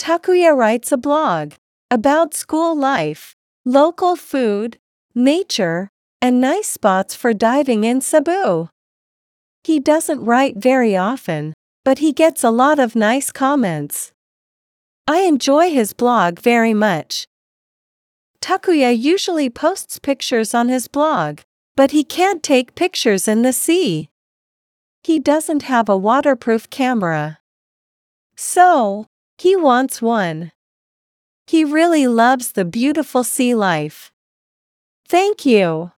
Takuya writes a blog about school life, local food, nature, and nice spots for diving in Cebu. He doesn't write very often, but he gets a lot of nice comments. I enjoy his blog very much. Takuya usually posts pictures on his blog, but he can't take pictures in the sea. He doesn't have a waterproof camera. So, he wants one. He really loves the beautiful sea life. Thank you.